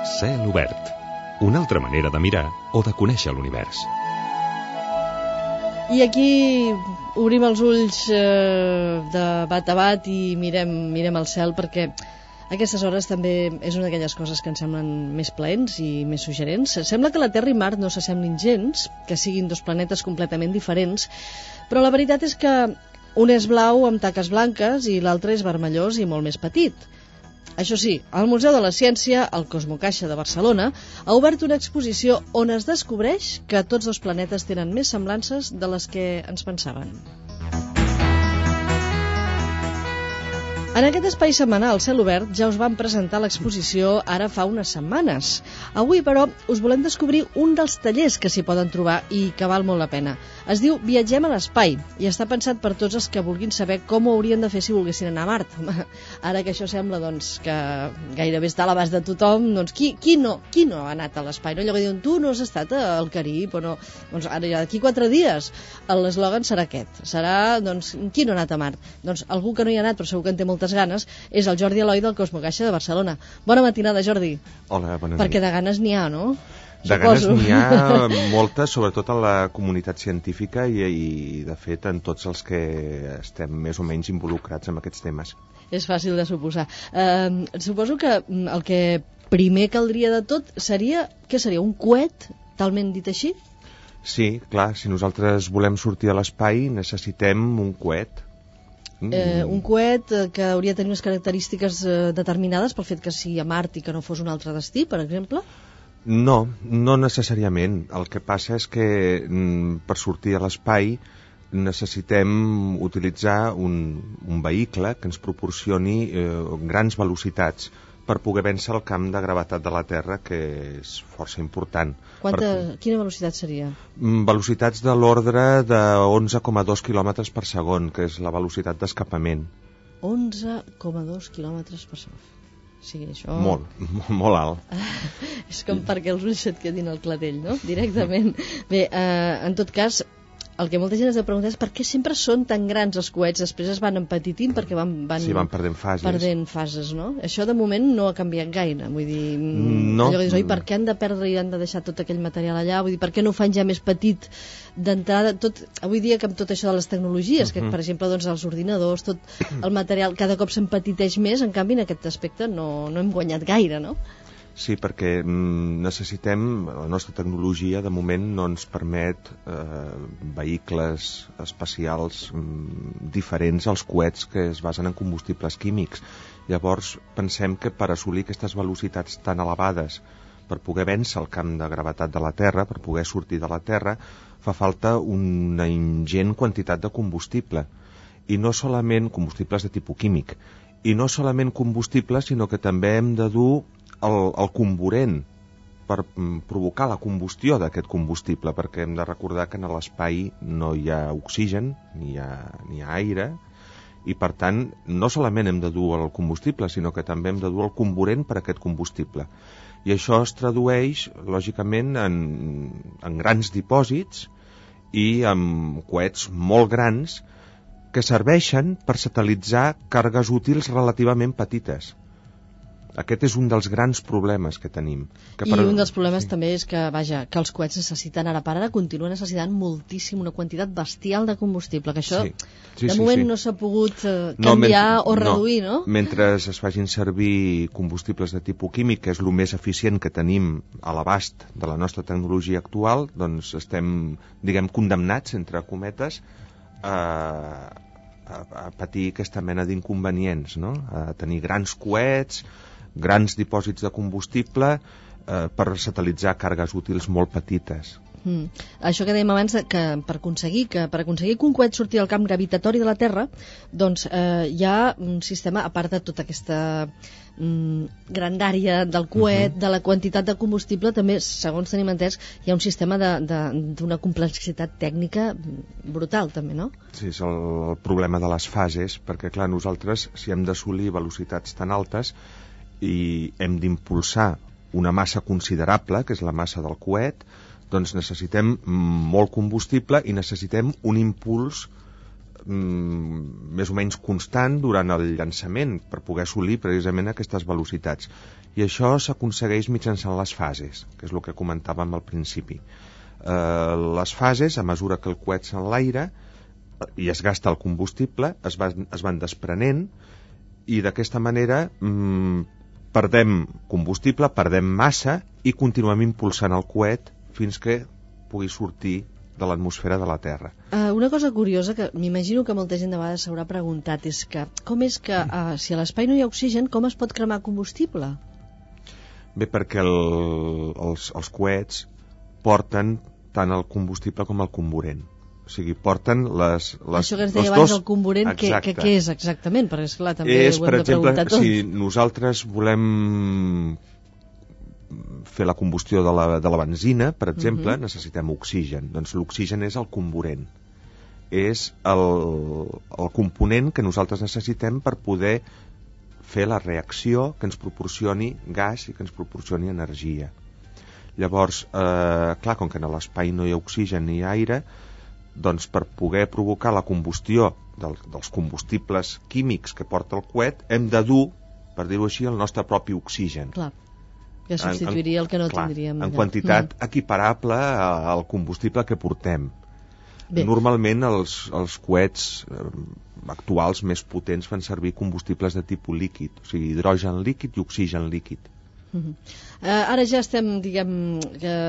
Cel obert. Una altra manera de mirar o de conèixer l'univers. I aquí obrim els ulls de bat a bat i mirem el cel, perquè a aquestes hores també és una d'aquelles coses que ens semblen més plaents i més suggerents. Sembla que la Terra i Mart no s'assemblin gens, que siguin dos planetes completament diferents, però la veritat és que un és blau amb taques blanques i l'altre és vermellós i molt més petit. Això sí, el Museu de la Ciència, el Cosmocaixa de Barcelona, ha obert una exposició on es descobreix que tots dos planetes tenen més semblances de les que ens pensaven. En aquest espai setmanal Cel Obert ja us vam presentar l'exposició ara fa unes setmanes. Avui, però, us volem descobrir un dels tallers que s'hi poden trobar i que val molt la pena. Es diu Viatgem a l'espai i està pensat per tots els que vulguin saber com ho haurien de fer si volguessin anar a Mart. Ara que això sembla que gairebé està a l'abast de tothom, doncs qui no ha anat a l'espai? No? Allò que diuen, tu no has estat al Carib o no? Doncs ara ja d'aquí 4 dies l'eslògan serà aquest. Serà, doncs, qui no ha anat a Mart? Doncs algú que no hi ha anat, però segur que en té moltes ganes, és el Jordi Eloi del Cosmocaixa de Barcelona. Bona matinada, Jordi. Hola, bona nit. Perquè de ganes n'hi ha, no? De ganes n'hi ha moltes, sobretot a la comunitat científica i de fet, en tots els que estem més o menys involucrats en aquests temes. És fàcil de suposar. Suposo que el que primer caldria de tot seria, què seria, un coet, talment dit així? Sí, clar, si nosaltres volem sortir a l'espai necessitem un coet. Un coet que hauria de tenir unes característiques determinades pel fet que sigui a Mart i que no fos un altre destí, per exemple? No necessàriament. El que passa és que per sortir a l'espai necessitem utilitzar un vehicle que ens proporcioni grans velocitats per poder vèncer el camp de gravetat de la Terra, que és força important. Quina velocitat seria? Velocitats de l'ordre de 11,2 km per segon, que és la velocitat d'escapament. 11,2 km per segon. Sí, això... Molt alt. És com perquè els ulls et quedin al clatell, no? Directament. Bé, en tot cas, el que molta gent es deu preguntar és per què sempre són tan grans els coets, després es van empetitint perquè van perdent fases. No? Això de moment no ha canviat gaire, vull dir, no. Allò que dius, per què han de perdre i han de deixar tot aquell material allà, vull dir, per què no ho fan ja més petit d'entrada, avui dia que amb tot això de les tecnologies, que per exemple doncs, els ordinadors, tot el material cada cop s'empetiteix més, en canvi en aquest aspecte no hem guanyat gaire, no? Sí, perquè necessitem, la nostra tecnologia de moment no ens permet vehicles espacials diferents als coets que es basen en combustibles químics. Llavors pensem que per assolir aquestes velocitats tan elevades, per poder vèncer el camp de gravetat de la Terra, per poder sortir de la Terra, fa falta una ingent quantitat de combustible. I no solament combustibles de tipus químic, i no solament combustibles, sinó que també hem de dur el comburent per provocar la combustió d'aquest combustible, perquè hem de recordar que en l'espai no hi ha oxigen ni hi ha aire, i per tant no solament hem de dur el combustible, sinó que també hem de dur el comburent per a aquest combustible, i això es tradueix lògicament en grans dipòsits i en coets molt grans que serveixen per satelitzar càrregues útils relativament petites. Aquest és un dels grans problemes que tenim. Un dels problemes també és que els coets necessiten continuen necessitant moltíssim, una quantitat bestial de combustible, que això de moment no s'ha pogut canviar o reduir, no? Mentre es facin servir combustibles de tipus químic, que és el més eficient que tenim a l'abast de la nostra tecnologia actual, doncs estem, condemnats, entre cometes, a patir aquesta mena d'inconvenients, no? A tenir grans coets, grans dipòsits de combustible per satelitzar càrregues útils molt petites. Això que dèiem abans, que per aconseguir que un coet surti al camp gravitatori de la Terra, doncs hi ha un sistema, a part de tota aquesta grandària del coet, de la quantitat de combustible, també, segons tenim entès, hi ha un sistema d'una complexitat tècnica brutal, també, no? Sí, és el problema de les fases, perquè, clar, nosaltres, si hem d'assolir velocitats tan altes i hem d'impulsar una massa considerable, que és la massa del coet, doncs necessitem molt combustible i necessitem un impuls més o menys constant durant el llançament per poder assolir precisament aquestes velocitats. I això s'aconsegueix mitjançant les fases, que és el que comentàvem al principi. Les fases, a mesura que el coet s'enlaira i es gasta el combustible, es van desprenent, i d'aquesta manera perdem combustible, perdem massa i continuem impulsant el coet fins que pugui sortir de l'atmosfera de la Terra. Una cosa curiosa que m'imagino que molta gent de vegades s'haurà preguntat és que com és que si a l'espai no hi ha oxigen, com es pot cremar combustible? Bé, perquè els coets porten tant el combustible com el comburent. O sigui, porten això que ens deia abans del comburent, què és exactament? Perquè, esclar, també ho hem de preguntar tot. Si nosaltres volem fer la combustió de la benzina, per exemple, necessitem oxigen. Doncs l'oxigen és el comburent. És el component que nosaltres necessitem per poder fer la reacció que ens proporcioni gas i que ens proporcioni energia. Llavors, clar, com que a l'espai no hi ha oxigen ni aire, doncs per poder provocar la combustió dels combustibles químics que porta el coet, hem de dur, per dir-ho així, el nostre propi oxigen. Clar, que substituiria el que no tindríem. En quantitat equiparable al combustible que portem. Bé. Normalment els coets actuals més potents fan servir combustibles de tipus líquid, o sigui, hidrogen líquid i oxigen líquid. Ara ja estem, diguem,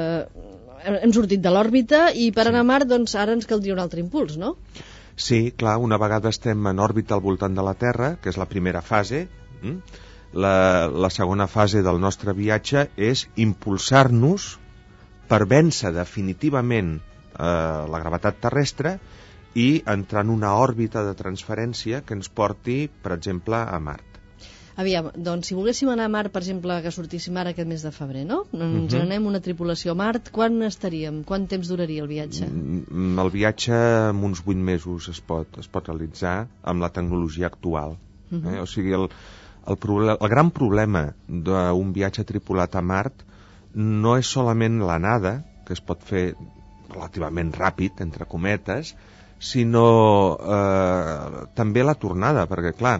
hem sortit de l'òrbita i per anar a Mart, doncs ara ens caldria un altre impuls, no? Sí, clar, una vegada estem en òrbita al voltant de la Terra, que és la primera fase, la segona fase del nostre viatge és impulsar-nos per vèncer definitivament la gravetat terrestre i entrar en una òrbita de transferència que ens porti, per exemple, a Mart. Aviam, doncs si volguéssim anar a Mart, per exemple, que sortíssim ara aquest mes de febrer, no? Ens anem una tripulació a Mart, quan estaríem? Quant temps duraria el viatge? El viatge en uns 8 mesos es pot realitzar amb la tecnologia actual. O sigui, el gran problema d'un viatge tripulat a Mart no és solament l'anada, que es pot fer relativament ràpid, entre cometes, sinó també la tornada, perquè, clar,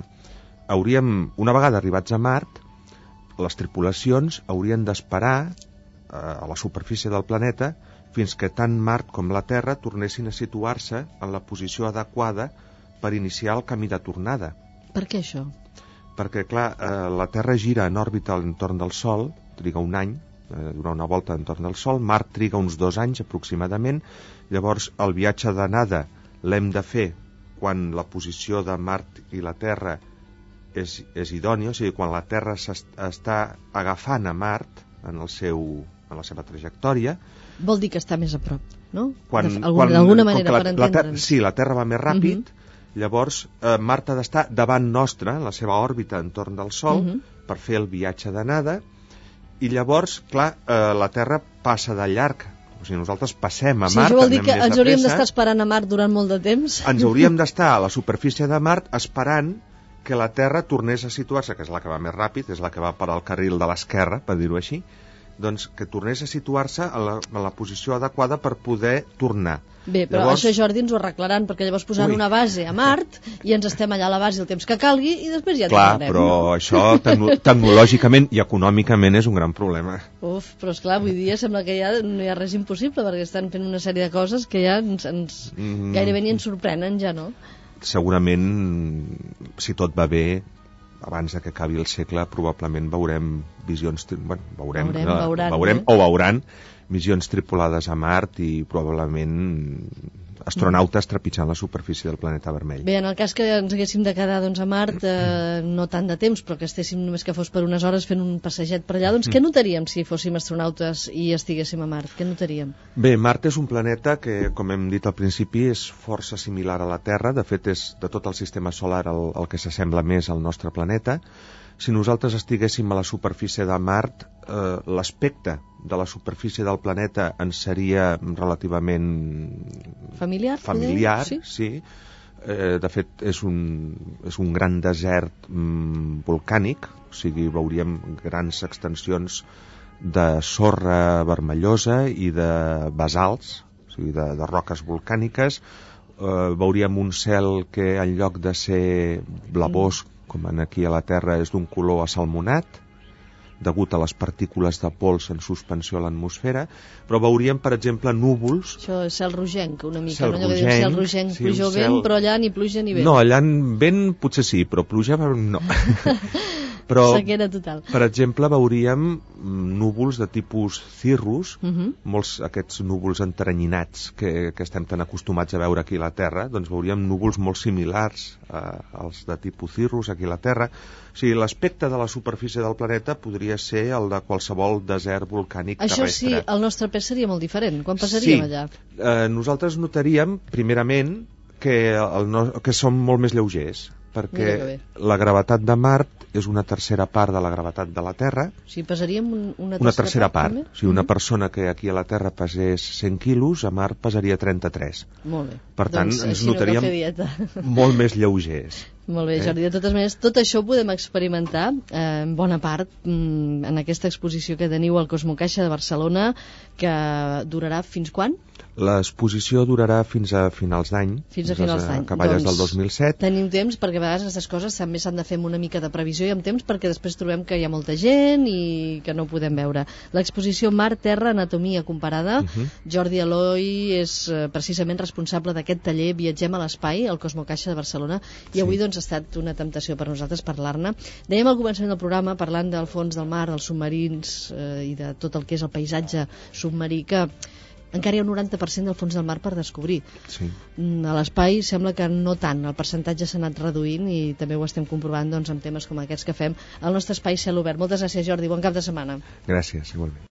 una vegada arribats a Mart, les tripulacions haurien d'esperar a la superfície del planeta fins que tant Mart com la Terra tornessin a situar-se en la posició adequada per iniciar el camí de tornada. Per què això? Perquè, clar, la Terra gira en òrbita a l'entorn del Sol, triga un any, donar una volta a l'entorn del Sol, Mart triga uns 2 anys aproximadament, llavors el viatge d'anada l'hem de fer quan la posició de Mart i la Terra és idònia, o sigui, quan la Terra està agafant a Mart en la seva trajectòria. Vol dir que està més a prop, no? D'alguna manera, per entendre'ns. Sí, la Terra va més ràpid, llavors Mart ha d'estar davant nostra, en la seva òrbita entorn del Sol, per fer el viatge d'anada, i llavors, clar, la Terra passa de llarg. O sigui, nosaltres passem a Mart, això vol dir que ens hauríem d'estar esperant a Mart durant molt de temps? Ens hauríem d'estar a la superfície de Mart esperant que la Terra tornés a situar-se, que és la que va més ràpid, és la que va per al carril de l'esquerra, per dir-ho així, doncs que tornés a situar-se a la posició adequada per poder tornar. Bé, però llavors... això, Jordi, ens ho arreglaran, perquè llavors posaran una base a Mart i ens estem allà a la base el temps que calgui i després ja tornarem. Clar, però això tecnològicament i econòmicament és un gran problema. Però esclar, avui dia sembla que ja no hi ha res impossible, perquè estan fent una sèrie de coses que ja gairebé ni ens sorprenen, ja no? Segurament, si tot va bé, abans que acabi el segle, probablement veurem visions... Veuran missions tripulades a Mart i probablement astronautes trepitjant la superfície del planeta vermell. Bé, en el cas que ens haguéssim de quedar doncs, a Mart, no tant de temps, però que estéssim només que fos per unes hores fent un passeget per allà, doncs què notaríem si fóssim astronautes i estiguéssim a Mart? Què notaríem? Bé, Mart és un planeta que, com hem dit al principi, és força similar a la Terra. De fet, és de tot el sistema solar el que s'assembla més al nostre planeta. Si nosaltres estiguéssim a la superfície de Mart, l'aspecte de la superfície del planeta ens seria relativament familiar, sí. De fet, és un gran desert volcànic, o sigui, veuríem grans extensions de sorra vermellosa i de basalts, o sigui, de roques volcàniques, veuríem un cel que en lloc de ser blavós, com aquí a la Terra, és d'un color asalmonat, degut a les partícules de pols en suspensió a l'atmosfera, però veuríem, per exemple, núvols... Això és cel rogenc, una mica, cel no? Allò que diem cel rogenc, sí, pluja o vent, però allà ni pluja ni vent. No, allà vent potser sí, però pluja no. Però, sequera total. Per exemple, veuríem núvols de tipus cirrus, molts aquests núvols enteranyinats que estem tan acostumats a veure aquí a la Terra, doncs veuríem núvols molt similars als de tipus cirrus aquí a la Terra. O sigui, l'aspecte de la superfície del planeta podria ser el de qualsevol desert volcànic terrestre. Això sí, el nostre pes seria molt diferent. Quan passaríem allà? Nosaltres notaríem, primerament, que som molt més lleugers, perquè la gravetat de Mart és una tercera part de la gravetat de la Terra. O sigui, pesaríem una tercera part. O sigui, una persona que aquí a la Terra pesés 100 quilos, a Mart pesaria 33. Molt bé. Per tant, ens notaríem molt més lleugers. Molt bé, Jordi. De totes maneres, tot això ho podem experimentar en bona part en aquesta exposició que teniu al Cosmocaixa de Barcelona, que durarà fins quan? L'exposició durarà fins a finals d'any. Fins a finals d'any. Acaballes del 2007. Tenim temps, perquè a vegades aquestes coses també s'han de fer amb una mica de previsió i amb temps, perquè després trobem que hi ha molta gent i que no ho podem veure. L'exposició Mar, Terra, Anatomia Comparada. Jordi Aloy és precisament responsable d'aquest taller Viatgem a l'espai, al Cosmocaixa de Barcelona, i avui doncs ha estat una temptació per nosaltres parlar-ne. Dèiem al començament del programa, parlant del fons del mar, dels submarins i de tot el que és el paisatge submarí, que encara hi ha un 90% del fons del mar per descobrir. Sí. A l'espai sembla que no tant, el percentatge s'ha anat reduint i també ho estem comprovant doncs, amb temes com aquests que fem al nostre espai Cel Obert. Moltes gràcies, Jordi, bon cap de setmana. Gràcies, igualment.